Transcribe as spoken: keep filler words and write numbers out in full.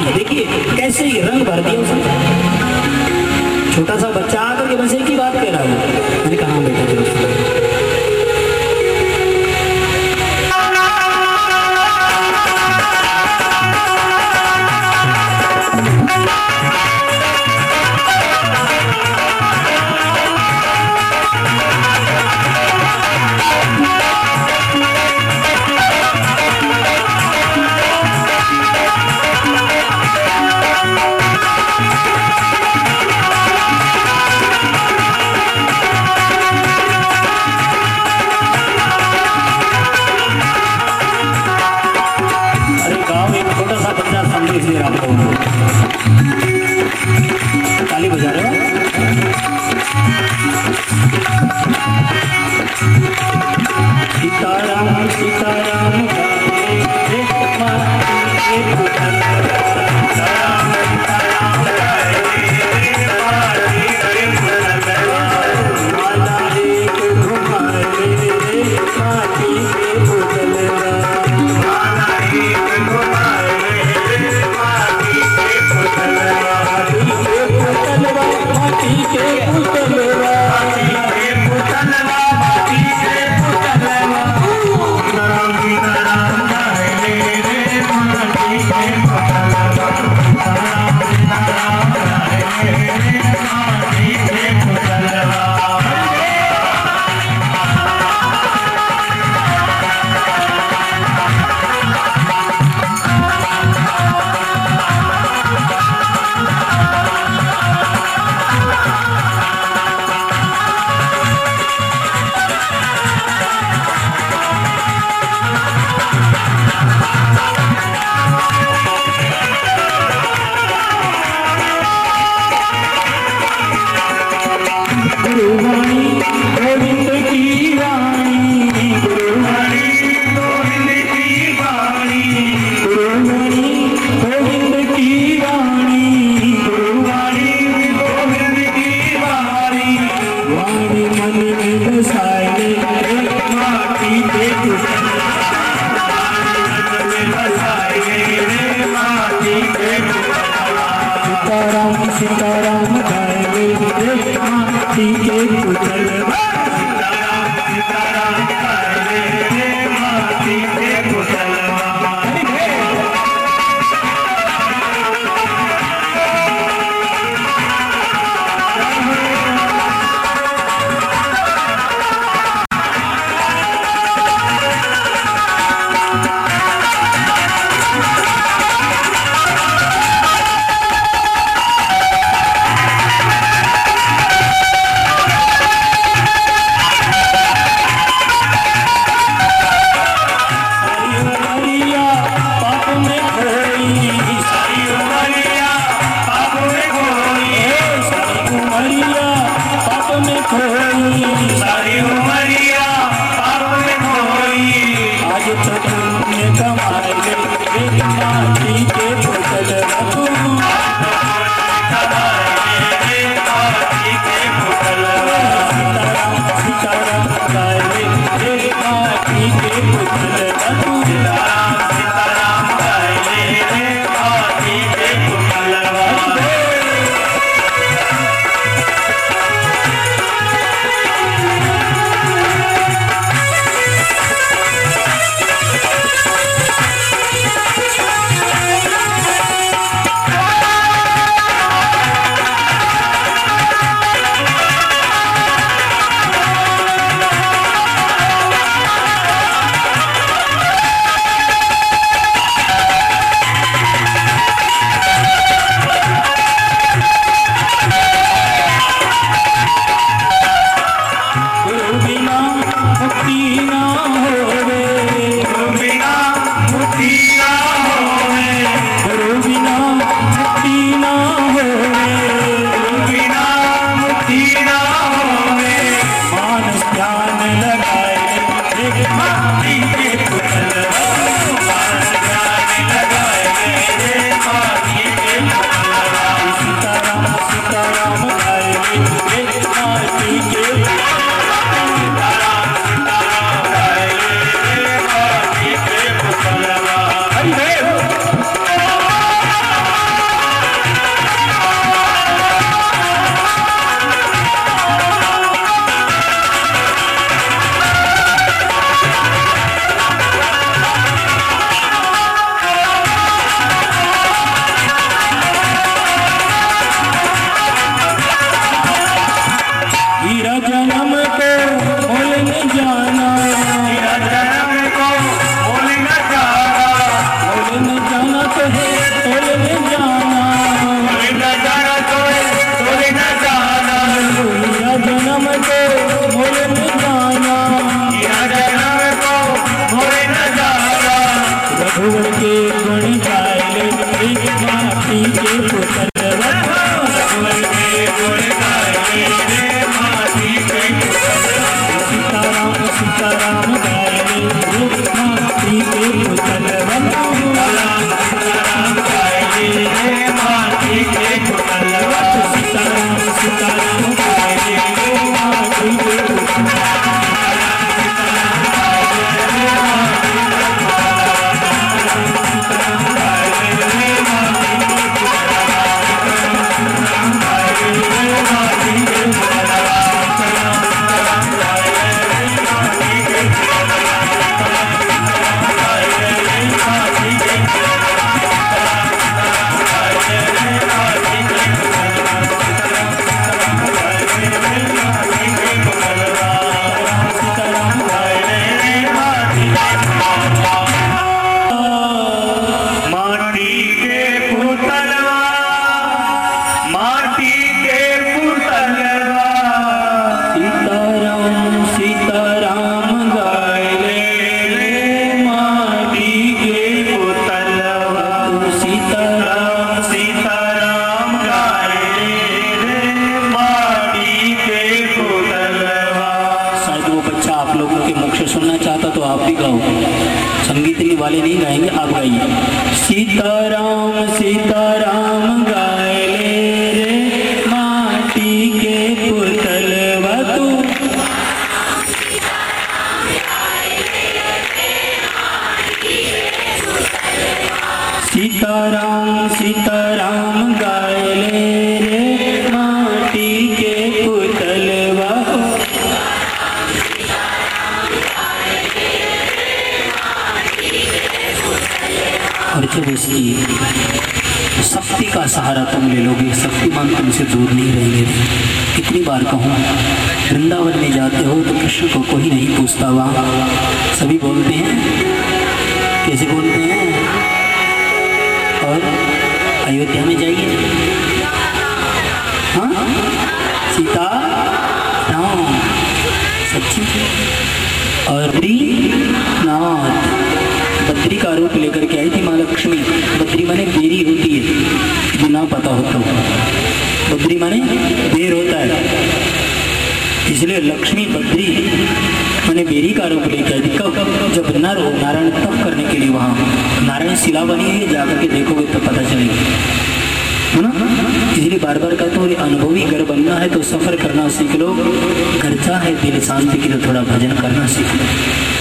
ही देखिए कैसे ही रंग भर दिया उसने। छोटा सा बच्चा आकर के बस एक ही बात कह रहा है। मैंने कहा बेटा चलो ताली बजा रहे हो। सीताराम सीताराम सीताराम गाए माटी के पुतल सीताराम सीताराम गाए माटी के पुतल। सीताराम सीताराम गाए रे माटी संगीत वाले नहीं गाएंगे, आप गाइए। सीताराम सीताराम गाए ले रे माटी के पुतलवा तू। सीताराम सीताराम गाए ले रे माटी के पुतलवा। और जब उसकी शक्ति का सहारा तुम ले लोगे, शक्तिमान तुमसे दूर नहीं रहेंगे। कितनी बार कहूँ, वृंदावन में जाते हो तो कृष्ण को कोई नहीं पूछता, वहाँ सभी बोलते हैं। कैसे बोलते हैं? और अयोध्या में जाइए, हाँ सीता राम सच्ची। और नाथ बद्री का रूप लेकर के आई थी माँ लक्ष्मी। बद्री माने बेरी होती है, जो ना पता हो तो बद्री माने बेर होता है, इसलिए लक्ष्मी बद्री माने बेरी का रूप लेकर आई थी। कब? जब नर हो नारायण तप करने के लिए वहाँ नारायण शिला बनी है, जाकर के देखोगे तो पता चलेगा, है ना। इसलिए बार बार कहते हो अनुभवी घर बनना है तो सफर करना सीख लो, घर चाहे दिल शांति के लिए थोड़ा भजन करना सीख लो।